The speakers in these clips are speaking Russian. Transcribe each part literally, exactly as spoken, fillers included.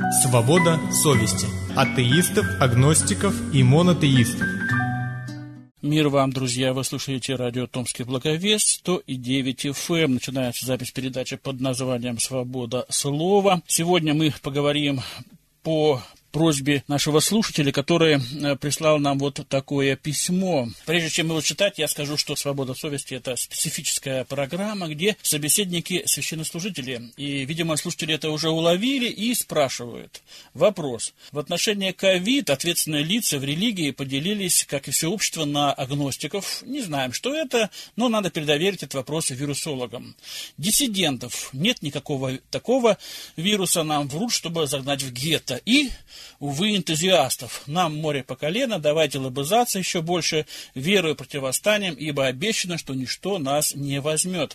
Свобода совести. Атеистов, агностиков и монотеистов. Мир вам, друзья! Вы слушаете радио «Томский благовест», сто девять эф эм. Начинается запись передачи под названием «Свобода слова». Сегодня мы поговорим по просьбе нашего слушателя, который прислал нам вот такое письмо. Прежде чем его читать, я скажу, что «Свобода совести» — это специфическая программа, где собеседники священнослужители. И, видимо, слушатели это уже уловили и спрашивают. Вопрос. В отношении ковид ответственные лица в религии поделились, как и все общество, на агностиков. Не знаем, что это, но надо передоверить этот вопрос вирусологам. Диссидентов. Нет никакого такого вируса, нам врут, чтобы загнать в гетто. И увы, энтузиастов. Нам море по колено, давайте лобызаться еще больше, верою противостанем, ибо обещано, что ничто нас не возьмет.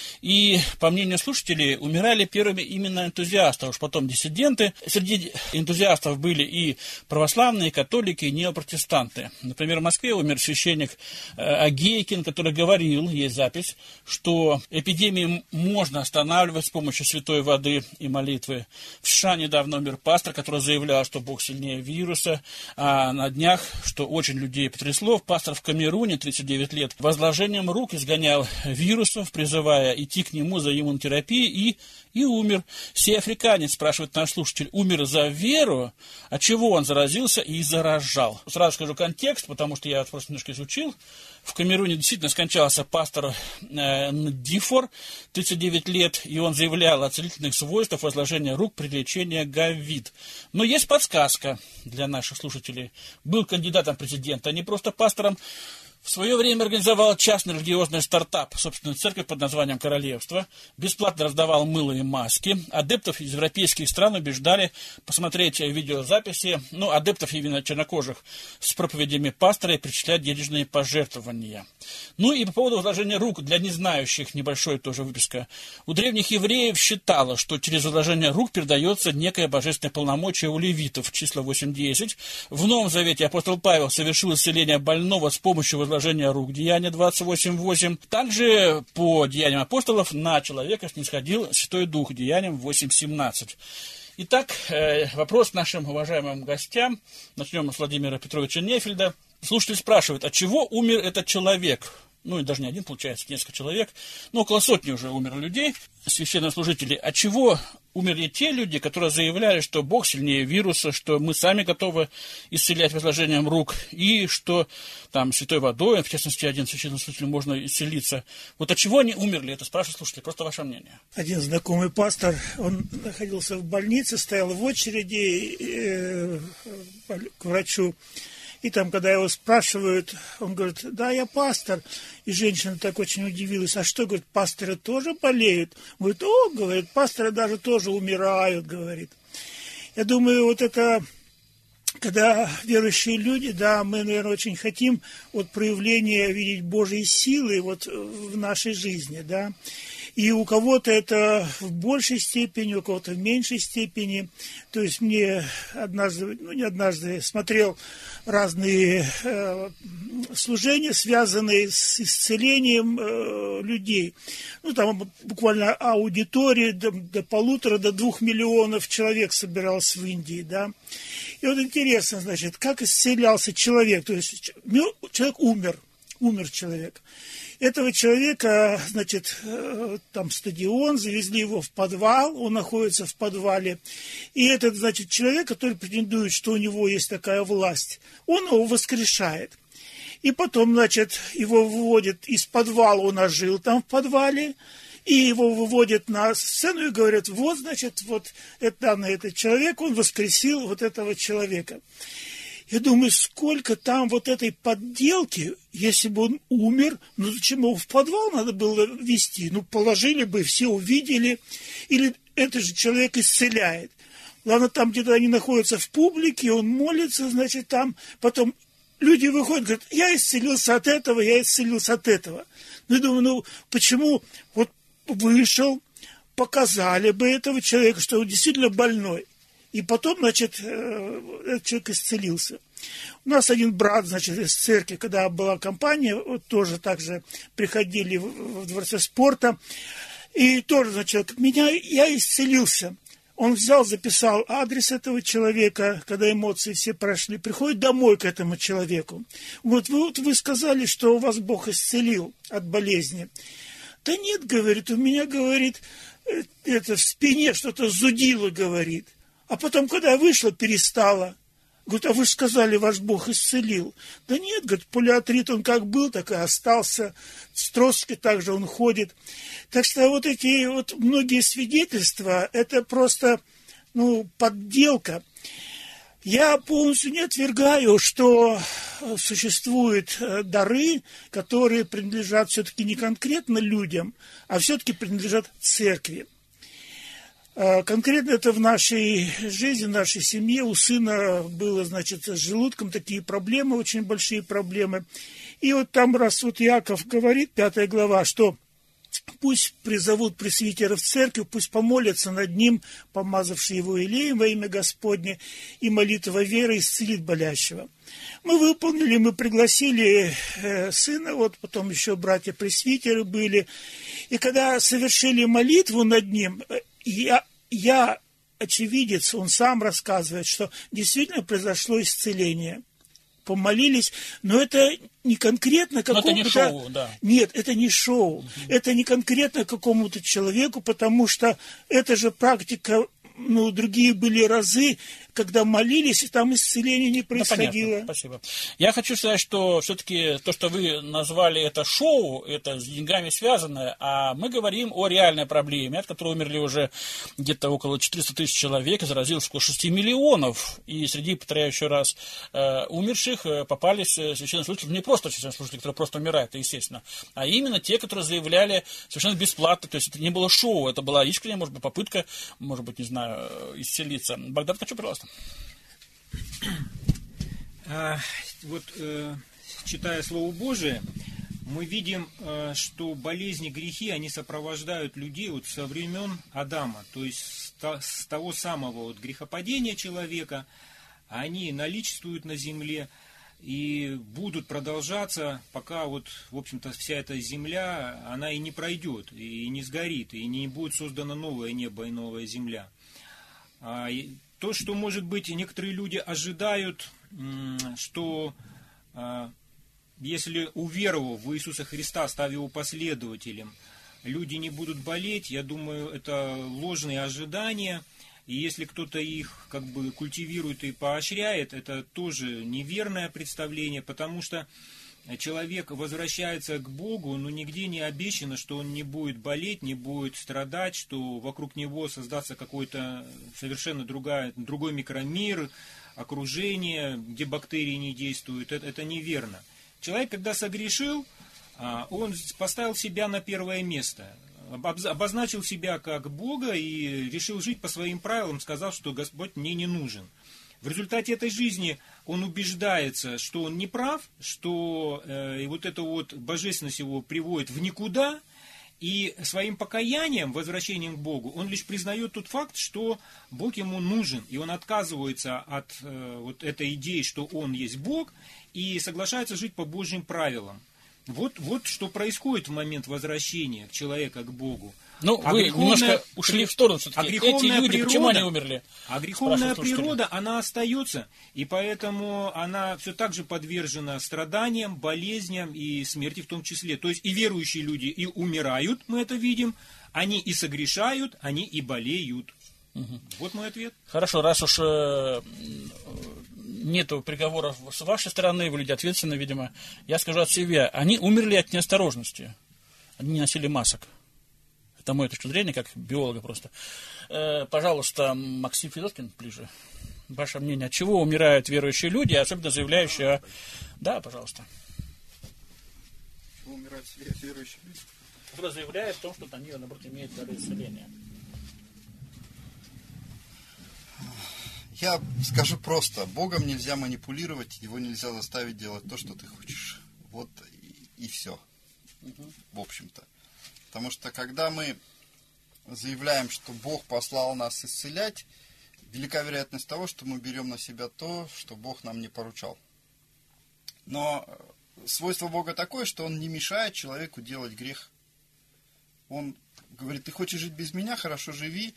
И, по мнению слушателей, умирали первыми именно энтузиасты, а уж потом диссиденты. Среди энтузиастов были и православные, и католики, и неопротестанты. Например, в Москве умер священник Агейкин, который говорил, есть запись, что эпидемии можно останавливать с помощью святой воды и молитвы. В США недавно умер пастор, который заявлял, что Бог сильнее вируса, а на днях, что очень людей потрясло, пастор в Камеруне, тридцать девять лет, возложением рук изгонял вирусов, призывая идти к нему за иммунотерапией, и, и умер. Сей африканец, спрашивает наш слушатель, умер за веру, от чего он заразился и заражал? Сразу скажу контекст, потому что я просто немножко изучил. В Камеруне действительно скончался пастор э, Ндифор, тридцать девять лет, и он заявлял о целительных свойствах возложения рук при лечении ковид. Но есть подсказка для наших слушателей. Был кандидатом в президента, а не просто пастором. В свое время организовал частный религиозный стартап, собственную церковь под названием «Королевство», бесплатно раздавал мыло и маски, адептов из европейских стран убеждали посмотреть видеозаписи, ну, адептов именно чернокожих, с проповедями пастора и причислять денежные пожертвования. Ну и по поводу возложения рук, для незнающих, небольшой тоже выписка. У древних евреев считало, что через возложение рук передается некое божественное полномочие у левитов, числа восемь-десять. В Новом Завете апостол Павел совершил исцеление больного с помощью возложения рук, Деяния двадцать восемь восемь. Также по Деяниям апостолов на человека снисходил Святой Дух, Деяниям восемь семнадцать. Итак, вопрос нашим уважаемым гостям. Начнем с Владимира Петровича Нефельда. Слушатель спрашивает, от чего умер этот человек? Ну, и даже не один, получается, несколько человек. Ну, около сотни уже умерло людей, священнослужителей. От чего умерли те люди, которые заявляли, что Бог сильнее вируса, что мы сами готовы исцелять возложением рук, и что там святой водой, в частности, один священнослужитель, можно исцелиться. Вот от чего они умерли? Это спрашивают слушатели. Просто ваше мнение. Один знакомый пастор, он находился в больнице, стоял в очереди э, к врачу. И там, когда его спрашивают, он говорит, да, я пастор. И женщина так очень удивилась, а что, говорит, пасторы тоже болеют? Говорит, о, говорит, пасторы даже тоже умирают, говорит. Я думаю, вот это, когда верующие люди, да, мы, наверное, очень хотим вот проявления видеть Божьей силы вот в нашей жизни, да. И у кого-то это в большей степени, у кого-то в меньшей степени. То есть мне однажды, ну не однажды, смотрел разные э, служения, связанные с исцелением э, людей. Ну там буквально аудитория до, до полутора, до двух миллионов человек собиралась в Индии, да. И вот интересно, значит, как исцелялся человек. То есть человек умер, умер человек. Этого человека, значит, там стадион, завезли его в подвал, он находится в подвале. И этот, значит, человек, который претендует, что у него есть такая власть, он его воскрешает. И потом, значит, его выводят из подвала, он ожил там в подвале, и его выводят на сцену и говорят, вот, значит, вот это, данный этот человек, он воскресил вот этого человека. Я думаю, сколько там вот этой подделки, если бы он умер, ну зачем его в подвал надо было везти? Ну, положили бы, все увидели, или этот же человек исцеляет. Главное, там где-то они находятся в публике, он молится, значит, там, потом люди выходят, говорят, я исцелился от этого, я исцелился от этого. Ну, я думаю, ну, почему вот вышел, показали бы этого человека, что он действительно больной. И потом, значит, этот человек исцелился. У нас один брат, значит, из церкви, когда была компания, вот тоже так же приходили в Дворце спорта, и тоже, значит, меня, я исцелился. Он взял, записал адрес этого человека, когда эмоции все прошли, приходит домой к этому человеку. Вот вы, вот вы сказали, что у вас Бог исцелил от болезни. Да нет, говорит, у меня, говорит, это в спине что-то зудило, говорит. А потом, когда я вышла, перестала. Говорит, а вы же сказали, ваш Бог исцелил. Да нет, говорит, полиартрит он как был, так и остался. С тросточкой также он ходит. Так что вот эти вот многие свидетельства, это просто, ну, подделка. Я полностью не отвергаю, что существуют дары, которые принадлежат все-таки не конкретно людям, а все-таки принадлежат церкви. Конкретно это в нашей жизни, в нашей семье. У сына было, значит, с желудком такие проблемы, очень большие проблемы. И вот там раз вот Иаков говорит, пятая глава, что пусть призовут пресвитеров в церковь, пусть помолятся над ним, помазавший его елеем во имя Господне, и молитва веры исцелит болящего. Мы выполнили, мы пригласили э, сына, вот потом еще братья-пресвитеры были. И когда совершили молитву над ним, я, я очевидец, он сам рассказывает, что действительно произошло исцеление. Помолились, но это не конкретно какому-то... Но это не шоу, да. Нет, это не шоу. Угу. Это не конкретно какому-то человеку, потому что это же практика, ну, другие были разы, когда молились, и там исцеление не происходило. Да, понятно, спасибо. Я хочу сказать, что все-таки то, что вы назвали это шоу, это с деньгами связанное, а мы говорим о реальной проблеме, от которой умерли уже где-то около четыреста тысяч человек, и заразилось около шести миллионов. И среди, повторяю еще раз, умерших попались священнослужители, не просто священнослужители, которые просто умирают, естественно, а именно те, которые заявляли совершенно бесплатно, то есть это не было шоу, это была искренняя, может быть, попытка, может быть, не знаю, исцелиться. Богдан, хочу, пожалуйста. А, вот, э, читая Слово Божие, мы видим, э, что болезни, грехи, они сопровождают людей вот со времен Адама, то есть с, то, с того самого вот грехопадения человека, они наличествуют на земле и будут продолжаться, пока вот, в общем-то, вся эта земля, она и не пройдет, и не сгорит, и не будет создано новое небо и новая земля. А, и, То, что, может быть, некоторые люди ожидают, что если уверовав в Иисуса Христа, став его последователем, люди не будут болеть, я думаю, это ложные ожидания. И если кто-то их как бы культивирует и поощряет, это тоже неверное представление, потому что человек возвращается к Богу, но нигде не обещано, что он не будет болеть, не будет страдать, что вокруг него создастся какой-то совершенно другая, другой микромир, окружение, где бактерии не действуют. Это, это неверно. Человек, когда согрешил, он поставил себя на первое место, обозначил себя как Бога и решил жить по своим правилам, сказав, что Господь мне не нужен. В результате этой жизни он убеждается, что он не прав, что э, и вот эта вот божественность его приводит в никуда, и своим покаянием, возвращением к Богу, он лишь признает тот факт, что Бог ему нужен, и он отказывается от э, вот этой идеи, что он есть Бог, и соглашается жить по Божьим правилам. Вот, вот что происходит в момент возвращения человека к Богу. Ну, а вы немножко ушли в сторону все-таки. А Эти люди, природа, почему они умерли? А греховная природа, она остается, и поэтому она все так же подвержена страданиям, болезням и смерти в том числе. То есть и верующие люди и умирают, мы это видим, они и согрешают, они и болеют. Угу. Вот мой ответ. Хорошо, раз уж э, нету приговоров с вашей стороны, вы люди ответственны, видимо, я скажу от себя, они умерли от неосторожности, они не носили масок. Это моя точка зрения, как биолога просто. Э, пожалуйста, Максим Федоткин, ближе. Ваше мнение, от чего умирают верующие люди, особенно заявляющие о... Да, пожалуйста. От чего умирают верующие люди? Кто заявляет о том, что они, наоборот, имеют дары исцеления. Я скажу просто. Богом нельзя манипулировать, его нельзя заставить делать то, что ты хочешь. Вот и, и все. Угу. В общем-то. Потому что когда мы заявляем, что Бог послал нас исцелять, велика вероятность того, что мы берем на себя то, что Бог нам не поручал. Но свойство Бога такое, что Он не мешает человеку делать грех. Он говорит, ты хочешь жить без меня, хорошо живи,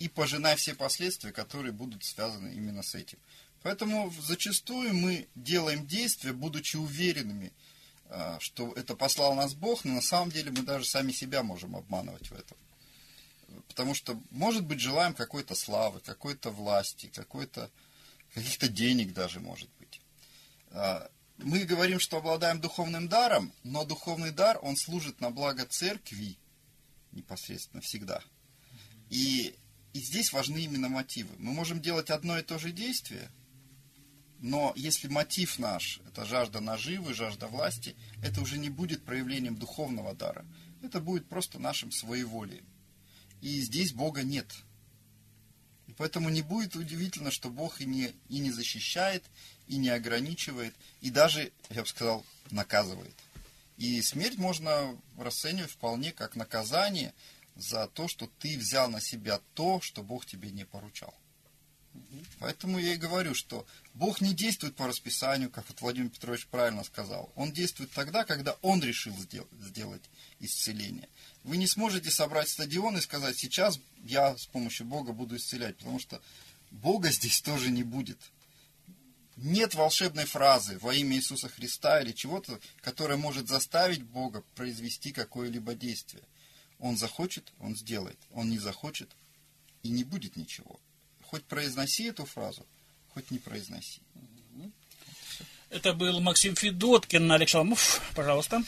и пожинай все последствия, которые будут связаны именно с этим. Поэтому зачастую мы делаем действия, будучи уверенными, что это послал нас Бог, но на самом деле мы даже сами себя можем обманывать в этом. Потому что, может быть, желаем какой-то славы, какой-то власти, какой-то, каких-то денег даже, может быть. Мы говорим, что обладаем духовным даром, но духовный дар, он служит на благо церкви непосредственно всегда. И, и здесь важны именно мотивы. Мы можем делать одно и то же действие, но если мотив наш, это жажда наживы, жажда власти, это уже не будет проявлением духовного дара. Это будет просто нашим своеволием. И здесь Бога нет. И поэтому не будет удивительно, что Бог и не, и не защищает, и не ограничивает, и даже, я бы сказал, наказывает. И смерть можно расценивать вполне как наказание за то, что ты взял на себя то, что Бог тебе не поручал. Поэтому я и говорю, что Бог не действует по расписанию, как вот Владимир Петрович правильно сказал. Он действует тогда, когда Он решил сделать исцеление. Вы не сможете собрать стадион и сказать, сейчас я с помощью Бога буду исцелять, потому что Бога здесь тоже не будет. Нет волшебной фразы во имя Иисуса Христа или чего-то, которое может заставить Бога произвести какое-либо действие. Он захочет, Он сделает. Он не захочет, и не будет ничего. Хоть произноси эту фразу, хоть не произноси. Это был Максим Федоткин, Олег Шаламов. Пожалуйста.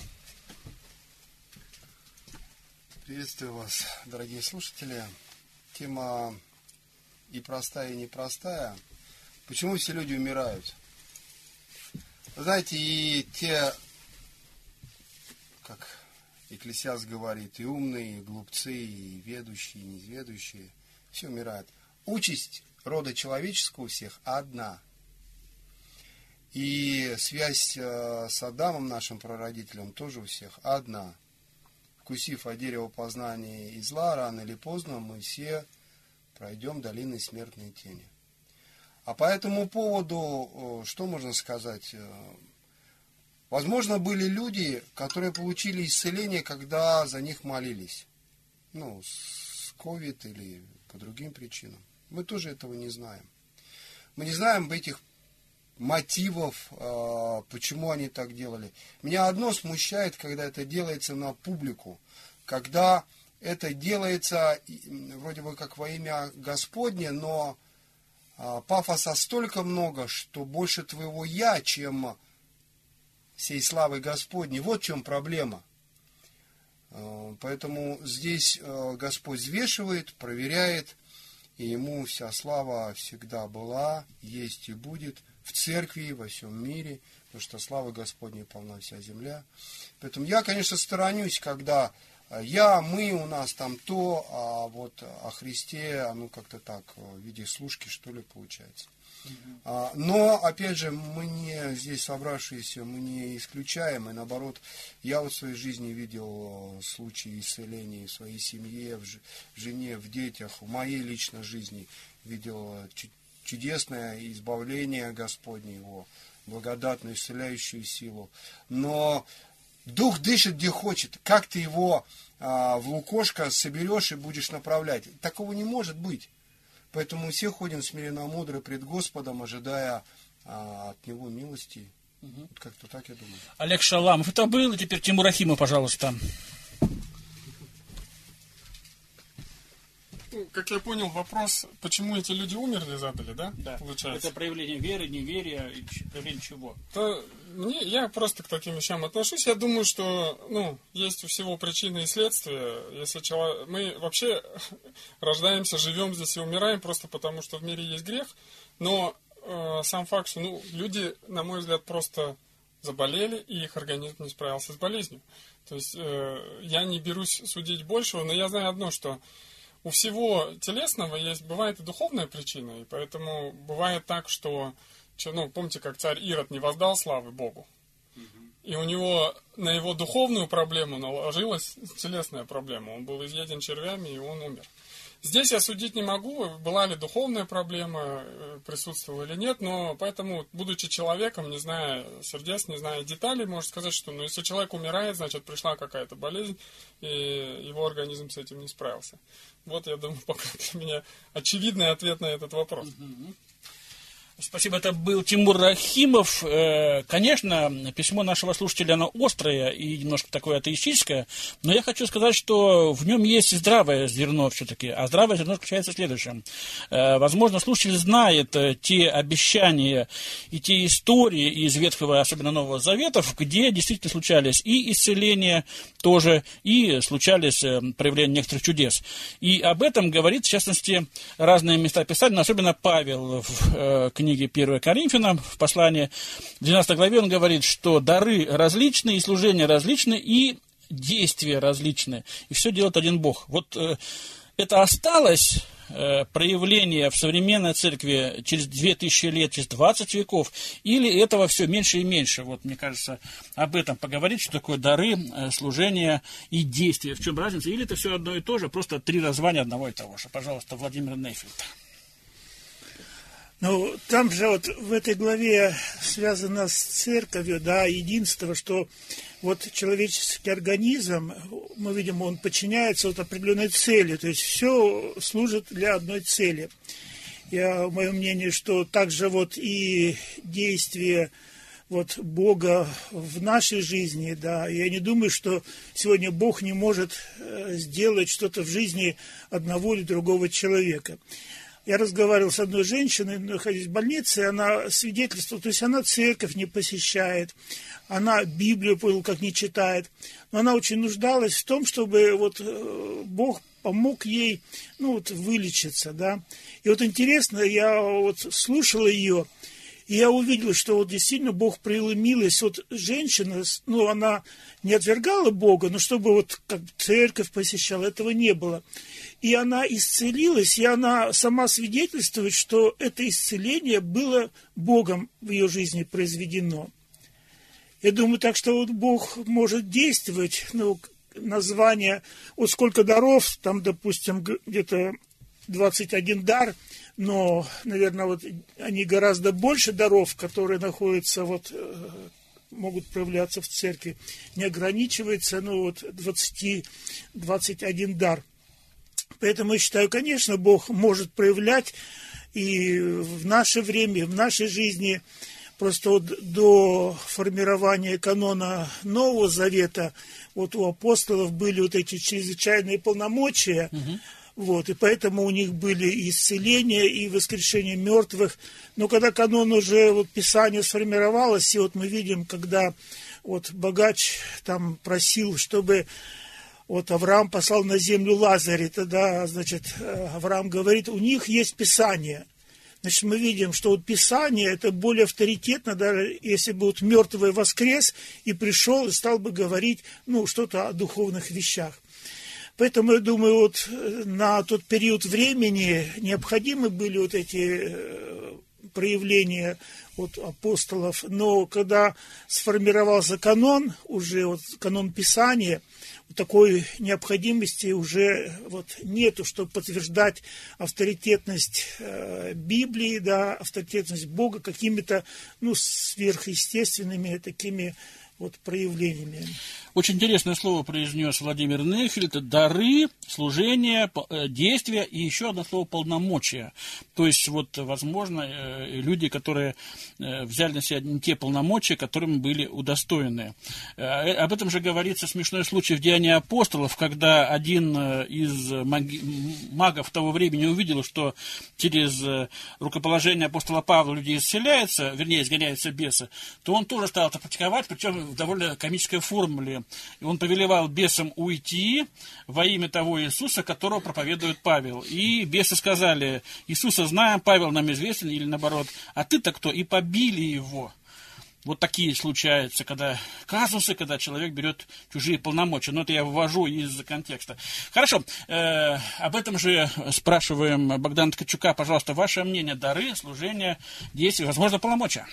Приветствую вас, дорогие слушатели. Тема и простая, и непростая. Почему все люди умирают? Вы знаете, и те, как Экклесиаст говорит, и умные, и глупцы, и ведущие, и неизведущие, все умирают. Участь рода человеческого у всех одна. И связь с Адамом, нашим прародителем, тоже у всех одна. Вкусив от дерева познания и зла, рано или поздно мы все пройдем долиной смертной тени. А по этому поводу, что можно сказать? Возможно, были люди, которые получили исцеление, когда за них молились. Ну, с ковид или по другим причинам. Мы тоже этого не знаем. Мы не знаем этих мотивов, почему они так делали. Меня одно смущает, когда это делается на публику, когда это делается вроде бы как во имя Господне, но пафоса столько много, что больше твоего «я», чем сей славы Господней. Вот в чем проблема. Поэтому здесь Господь взвешивает, проверяет, и Ему вся слава всегда была, есть и будет в церкви, во всем мире, потому что слава Господней полна вся земля. Поэтому я, конечно, сторонюсь, когда я, мы, у нас там то, а вот о Христе, ну как-то так, в виде служки, что ли, получается. Uh-huh. Но, опять же, мы не, здесь собравшиеся, мы не исключаем, и наоборот, я вот в своей жизни видел случаи исцеления в своей семье, в жене, в детях, в моей личной жизни видел чудесное избавление Господне, Его благодатную исцеляющую силу. Но Дух дышит где хочет, как ты его а, в лукошко соберешь и будешь направлять? Такого не может быть. Поэтому мы все ходим смиренно мудро пред Господом, ожидая а, от Него милости. Угу. Вот как-то так, я думаю. Олег Шаламов это был, и теперь Тимур Рахимов, пожалуйста. Ну, как я понял, вопрос, почему эти люди умерли, задали, да? Да. Получается. Это проявление веры, неверия, проявление чего? То мне, я просто к таким вещам отношусь. Я думаю, что ну, есть у всего причины и следствия. Если человек, мы вообще рождаемся, живем здесь и умираем просто потому, что в мире есть грех. Но э, сам факт, что ну, люди, на мой взгляд, просто заболели, и их организм не справился с болезнью. То есть э, я не берусь судить большего, но я знаю одно, что у всего телесного есть, бывает и духовная причина, и поэтому бывает так, что, ну, помните, как царь Ирод не воздал славы Богу, и у него на его духовную проблему наложилась телесная проблема, он был изъеден червями, и он умер. Здесь я судить не могу, была ли духовная проблема, присутствовала или нет, но поэтому, будучи человеком, не зная сердец, не зная деталей, можно сказать, что ну, если человек умирает, значит пришла какая-то болезнь, и его организм с этим не справился. Вот, я думаю, пока для меня очевидный ответ на этот вопрос. Спасибо, это был Тимур Рахимов. Конечно, письмо нашего слушателя, оно острое и немножко такое атеистическое, но я хочу сказать, что в нем есть здравое зерно все-таки, а здравое зерно заключается в следующем. Возможно, слушатель знает те обещания и те истории из Ветхого, особенно Нового Заветов, где действительно случались и исцеления тоже, и случались проявления некоторых чудес. И об этом говорит, в частности, разные места Писания, но особенно Павел в книге первое Коринфянам, в послании в двенадцатой главе он говорит, что дары различны, и служения различны, и действия различны, и все делает один Бог. Вот э, это осталось э, проявление в современной церкви через две тысячи лет, через двадцать веков, или этого все меньше и меньше? Вот, мне кажется, об этом поговорить, что такое дары, э, служения и действия, в чем разница, или это все одно и то же, просто три названия одного и того же. Пожалуйста, Владимир Нейфельд. Ну, там же вот в этой главе связано с церковью, да, единство, что вот человеческий организм, мы видим, он подчиняется вот определенной цели, то есть все служит для одной цели. Я, мое мнение, что также вот и действие вот Бога в нашей жизни, да, я не думаю, что сегодня Бог не может сделать что-то в жизни одного или другого человека. Я разговаривал с одной женщиной, находясь в больнице, она свидетельствовала, то есть она церковь не посещает, она Библию, понял, как не читает, но она очень нуждалась в том, чтобы вот Бог помог ей, ну, вот, вылечиться, да. И вот интересно, я вот слушал ее, и я увидел, что вот действительно Бог проявил милость. Вот женщина, ну, она не отвергала Бога, но чтобы вот как церковь посещала, этого не было. И она исцелилась, и она сама свидетельствует, что это исцеление было Богом в ее жизни произведено. Я думаю, так что вот Бог может действовать, ну, название, вот сколько даров, там, допустим, где-то двадцать один дар, но, наверное, вот они гораздо больше даров, которые находятся, вот, могут проявляться в церкви, не ограничивается, ну, вот, двадцать, двадцать один дар. Поэтому я считаю, конечно, Бог может проявлять и в наше время, в нашей жизни. Просто вот до формирования канона Нового Завета вот у апостолов были вот эти чрезвычайные полномочия, угу. Вот, и поэтому у них были и исцеления, и воскрешение мертвых. Но когда канон уже, вот, Писание сформировалось, и вот мы видим, когда вот богач там просил, чтобы... Вот Авраам послал на землю Лазаря, тогда, значит, Авраам говорит, у них есть Писание. Значит, мы видим, что вот Писание, это более авторитетно, даже если бы вот мертвый воскрес и пришел, и стал бы говорить, ну, что-то о духовных вещах. Поэтому, я думаю, вот на тот период времени необходимы были вот эти проявления от апостолов, но когда сформировался канон, уже вот канон Писания, такой необходимости уже вот нету, чтобы подтверждать авторитетность э, Библии, да, авторитетность Бога какими-то, ну, сверхъестественными такими вот проявлениями. Очень интересное слово произнес Владимир Нейфельд. Дары, служение, действия и еще одно слово полномочия. То есть, вот, возможно, люди, которые взяли на себя не те полномочия, которыми были удостоены. Об этом же говорится смешной случай в Деянии апостолов, когда один из магов того времени увидел, что через рукоположение апостола Павла люди исцеляются, вернее, изгоняются бесы, то он тоже стал это практиковать, причем в довольно комической формуле. И он повелевал бесам уйти во имя того Иисуса, которого проповедует Павел. И бесы сказали: Иисуса знаем, Павел нам известен, или наоборот, а ты-то кто? И побили его. Вот такие случаются, когда казусы, когда человек берет чужие полномочия. Но это я вывожу из контекста. Хорошо, э, об этом же спрашиваем Богдана Ткачука. Пожалуйста, ваше мнение: дары, служения, действия, возможно, полномочия.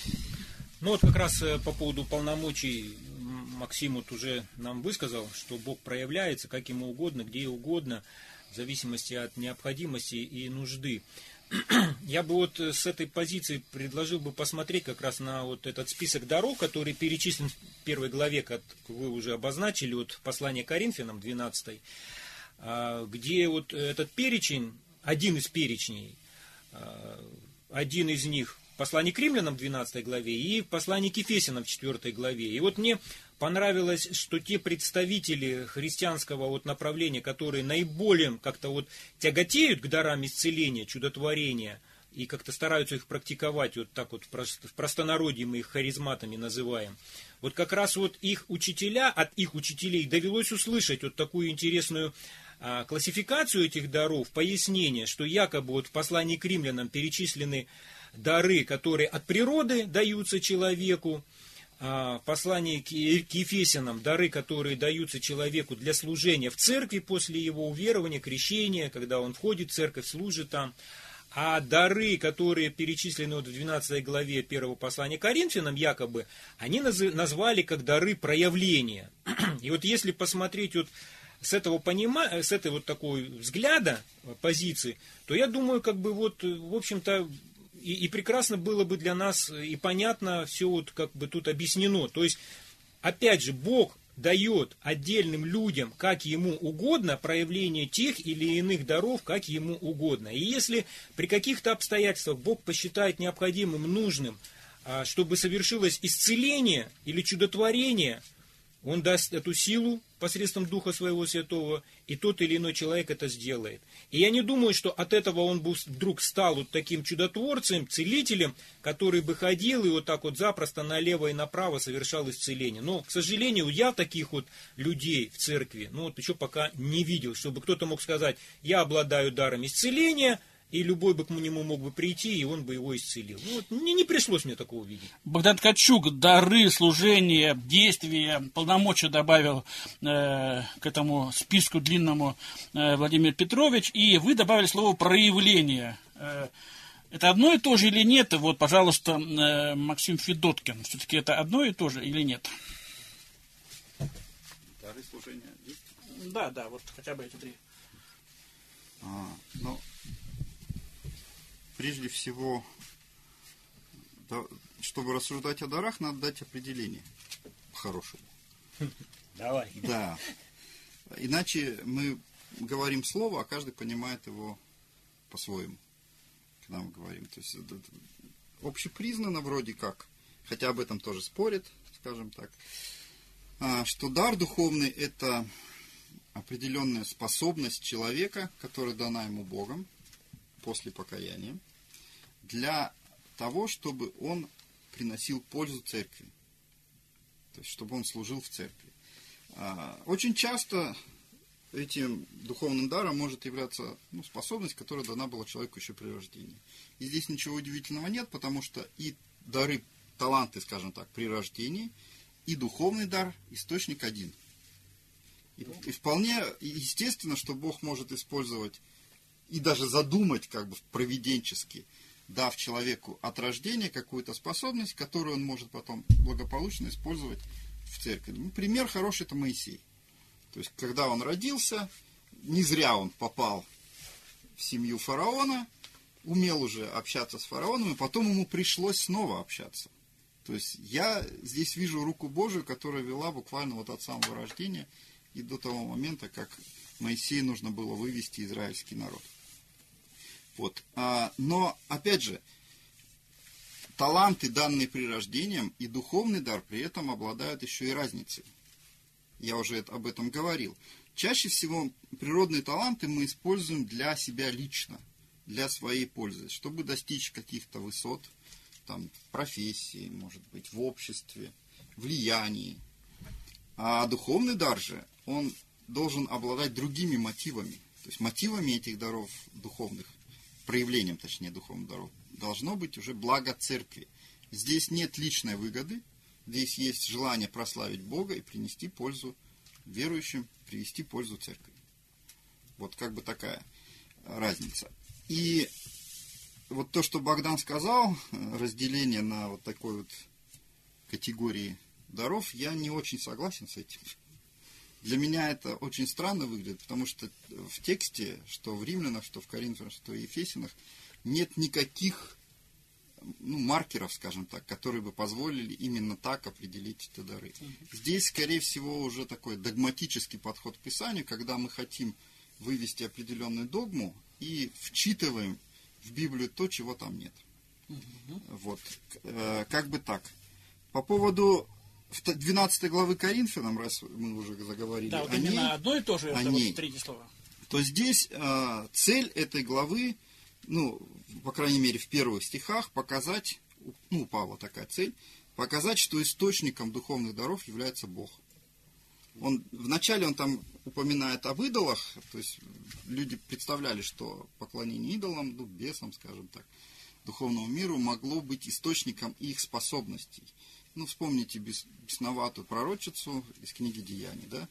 Ну вот как раз по поводу полномочий Максим вот уже нам высказал, что Бог проявляется как ему угодно, где угодно. в зависимости от необходимости и нужды. Я бы вот с этой позиции предложил бы посмотреть как раз на вот этот список даров, который перечислен в первой главе, как вы уже обозначили, вот послание Коринфянам двенадцатой, где вот этот перечень, один из перечней, один из них послание к Римлянам в двенадцатой главе и послание к Ефесянам в четвёртой главе. И вот мне понравилось, что те представители христианского вот направления, которые наиболее как-то вот тяготеют к дарам исцеления, чудотворения, и как-то стараются их практиковать, вот так вот в простонародье мы их харизматами называем. Вот как раз вот их учителя, от их учителей довелось услышать вот такую интересную а, классификацию этих даров, пояснение, что якобы вот в послании к Римлянам перечислены дары, которые от природы даются человеку, в послании к Ефесянам дары, которые даются человеку для служения в церкви после его уверования, крещения, когда он входит в церковь, служит там. А дары, которые перечислены вот в двенадцатой главе первого послания к Коринфянам, якобы, они назвали как дары проявления. И вот если посмотреть вот с этого понима... с этой вот такой взгляда, позиции, то я думаю, как бы вот, в общем-то, И, и прекрасно было бы для нас и понятно все вот как бы тут объяснено. То есть, опять же, Бог дает отдельным людям, как ему угодно, проявление тех или иных даров, как ему угодно. И если при каких-то обстоятельствах Бог посчитает необходимым, нужным, чтобы совершилось исцеление или чудотворение, Он даст эту силу посредством Духа Своего Святого, и тот или иной человек это сделает. И я не думаю, что от этого он бы вдруг стал вот таким чудотворцем, целителем, который бы ходил и вот так вот запросто налево и направо совершал исцеление. Но, к сожалению, я таких вот людей в церкви, ну вот еще пока не видел, чтобы кто-то мог сказать, я обладаю даром исцеления, и любой бы к нему мог бы прийти, и он бы его исцелил. Ну, вот, не, не пришлось мне такого видеть. Богдан Ткачук дары, служения, действия, полномочия добавил э, к этому списку длинному э, Владимир Петрович, и вы добавили слово проявление. Э, это одно и то же или нет? Вот, пожалуйста, э, Максим Федоткин, все-таки это одно и то же или нет? Дары, служения, действия? Да, да, вот хотя бы эти три. А, ну... Прежде всего, да, чтобы рассуждать о дарах, надо дать определение по-хорошему. Давай. Да. Иначе мы говорим слово, а каждый понимает его по-своему, когда мы говорим. То есть это общепризнано вроде как, хотя об этом тоже спорят, скажем так, что дар духовный – это определенная способность человека, которая дана ему Богом после покаяния, для того, чтобы он приносил пользу церкви. То есть, чтобы он служил в церкви. Очень часто этим духовным даром может являться ну, способность, которая дана была человеку еще при рождении. И здесь ничего удивительного нет, потому что и дары, таланты, скажем так, при рождении, и духовный дар – источник один. И, и вполне естественно, что Бог может использовать и даже задумать как бы провиденчески, дав человеку от рождения какую-то способность, которую он может потом благополучно использовать в церкви. Ну, пример хороший – это Моисей. То есть, когда он родился, не зря он попал в семью фараона, умел уже общаться с фараоном, и потом ему пришлось снова общаться. То есть, я здесь вижу руку Божию, которая вела буквально вот от самого рождения и до того момента, как Моисею нужно было вывести израильский народ. Вот. Но, опять же, таланты, данные при рождении, и духовный дар при этом обладают еще и разницей. Я уже об этом говорил. Чаще всего природные таланты мы используем для себя лично, для своей пользы, чтобы достичь каких-то высот, там, в профессии, может быть, в обществе, влиянии. А духовный дар же, он должен обладать другими мотивами. То есть мотивами этих даров духовных, проявлением, точнее, духовных даров, должно быть уже благо церкви. Здесь нет личной выгоды, здесь есть желание прославить Бога и принести пользу верующим, привести пользу церкви. Вот как бы такая разница. И вот то, что Богдан сказал, разделение на вот такой вот категории даров, я не очень согласен с этим. Для меня это очень странно выглядит, потому что в тексте, что в Римлянах, что в Коринфянах, что в Ефесянах, нет никаких ну, маркеров, скажем так, которые бы позволили именно так определить эти дары. Здесь, скорее всего, уже такой догматический подход к Писанию, когда мы хотим вывести определенную догму и вчитываем в Библию то, чего там нет. Угу. Вот. Как бы так. По поводу двенадцатой главы Коринфянам, раз мы уже заговорили да, вот о ней, именно одно и то же, о это ней, вот третье слово. То здесь э, цель этой главы, ну, по крайней мере, в первых стихах, показать, ну, у Павла такая цель, показать, что источником духовных даров является Бог. Он, вначале он там упоминает об идолах, то есть люди представляли, что поклонение идолам, ну, бесам, скажем так, духовному миру могло быть источником их способностей. Ну, вспомните бес, бесноватую пророчицу из книги Деяний, да?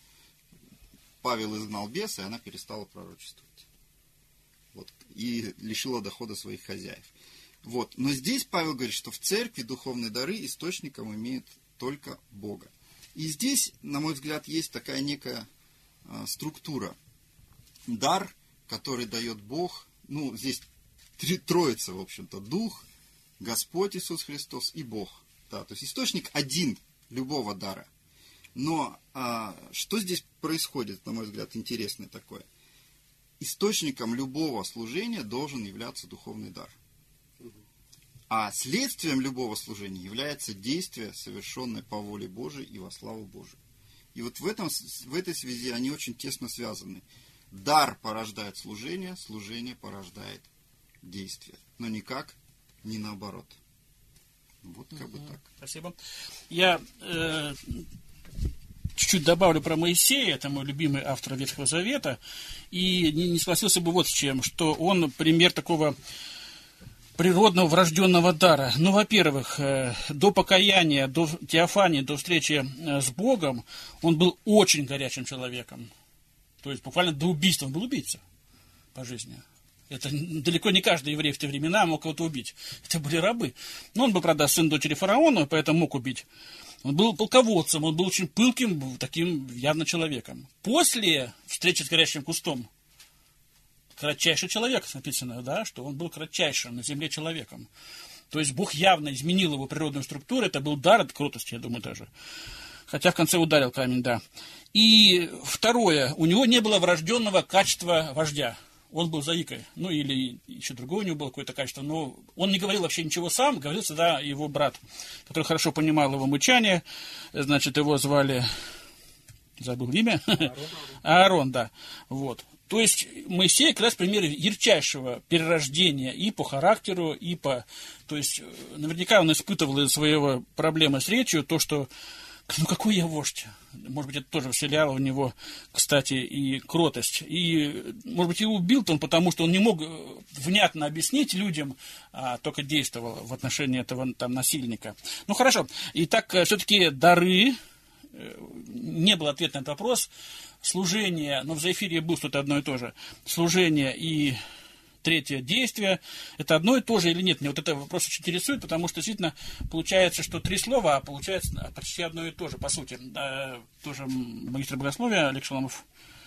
Павел изгнал беса, и она перестала пророчествовать. Вот, и лишила дохода своих хозяев. Вот. Но здесь Павел говорит, что в церкви духовные дары источником имеют только Бога. И здесь, на мой взгляд, есть такая некая а, структура. Дар, который дает Бог, ну, здесь три, троица, в общем-то, Дух, Господь Иисус Христос и Бог. Да, то есть источник один любого дара. Но а, что здесь происходит, на мой взгляд, интересное такое? Источником любого служения должен являться духовный дар. А следствием любого служения является действие, совершенное по воле Божией и во славу Божию. И вот в, этом, в этой связи они очень тесно связаны. Дар порождает служение, служение порождает действие. Но никак не наоборот. Вот как бы так. Спасибо. Я э, чуть-чуть добавлю про Моисея, это мой любимый автор Ветхого Завета, и не, не согласился бы вот с чем, что он пример такого природного врожденного дара. Ну, во-первых, э, до покаяния, до теофании, до встречи э, с Богом он был очень горячим человеком. То есть буквально до убийства он был убийца по жизни. Это далеко не каждый еврей в те времена мог кого-то убить. Это были рабы. Но он был, правда, сын дочери фараона, поэтому мог убить. Он был полководцем, он был очень пылким, таким явно человеком. После встречи с горящим кустом, кратчайший человек, написано, да, что он был кратчайшим на земле человеком. То есть Бог явно изменил его природную структуру, это был дар от кротости, я думаю, даже. Хотя в конце ударил камень, да. И второе, у него не было врожденного качества вождя. Он был заикой, ну или еще другое у него было какое-то качество, но он не говорил вообще ничего сам, говорил всегда его брат, который хорошо понимал его мычание, значит, его звали, забыл имя, Аарон, Аарон, да, вот. То есть Моисей как раз пример ярчайшего перерождения и по характеру, и по, то есть наверняка он испытывал из своего проблемы с речью то, что ну какой я вождь? Может быть, это тоже вселяло в него, кстати, и кротость. И, может быть, его убил-то он, потому что он не мог внятно объяснить людям, а только действовал в отношении этого там насильника. Ну, хорошо. Итак, все-таки дары, не было ответа на этот вопрос. Служение, но в Зефире был что-то одно и то же. Служение и третье действие, это одно и то же или нет? Мне вот этот вопрос очень интересует, потому что действительно получается, что три слова, а получается почти одно и то же, по сути. А, тоже магистр богословия Олег Шаламов.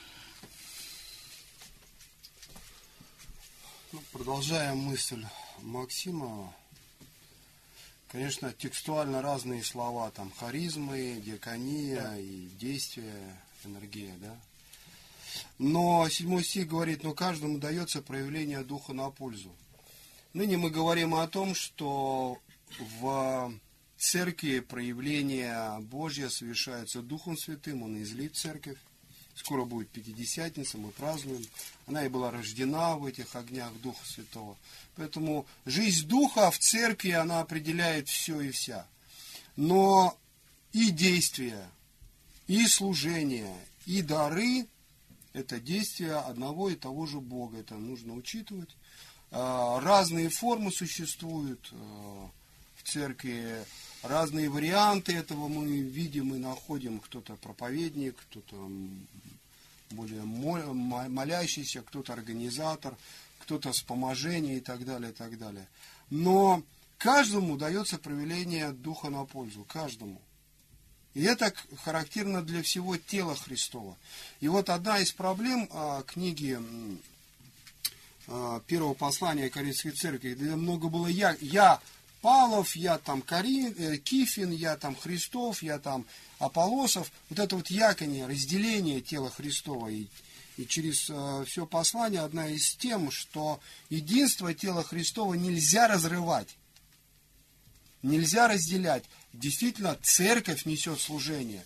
Ну, продолжая мысль Максима, конечно, текстуально разные слова, там харизмы, диакония, да, и действие, энергия, да. Но седьмой стих говорит, но каждому дается проявление Духа на пользу. Ныне мы говорим о том, что в церкви проявление Божье совершается Духом Святым, Он излит в церковь. Скоро будет Пятидесятница, мы празднуем. Она и была рождена в этих огнях Духа Святого. Поэтому жизнь Духа в церкви, она определяет все и вся. Но и действия, и служение, и дары – это действие одного и того же Бога. Это нужно учитывать. Разные формы существуют в церкви, разные варианты этого мы видим и находим. Кто-то проповедник, кто-то более молящийся, кто-то организатор, кто-то вспоможение и так далее, и так далее. Но каждому дается проявление Духа на пользу. Каждому. И это характерно для всего тела Христова. И вот одна из проблем а, книги а, первого послания Коринфской церкви, где много было я, я Павлов, я там Карин, э, Кифин, я там Христов, я там Аполлосов. Вот это вот яконие, разделение тела Христова. И, и через э, все послание одна из тем, что единство тела Христова нельзя разрывать. Нельзя разделять. Действительно, церковь несет служение.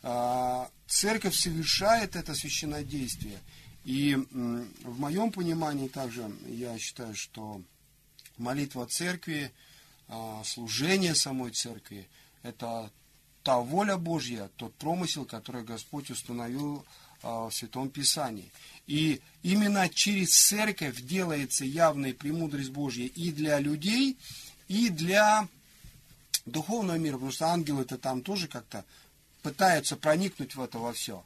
Церковь совершает это священнодействие. И в моем понимании также я считаю, что молитва церкви, служение самой церкви, это та воля Божья, тот промысел, который Господь установил в Святом Писании. И именно через церковь делается явная премудрость Божья и для людей, и для духовного мира, потому что ангелы-то там тоже как-то пытаются проникнуть в это во все.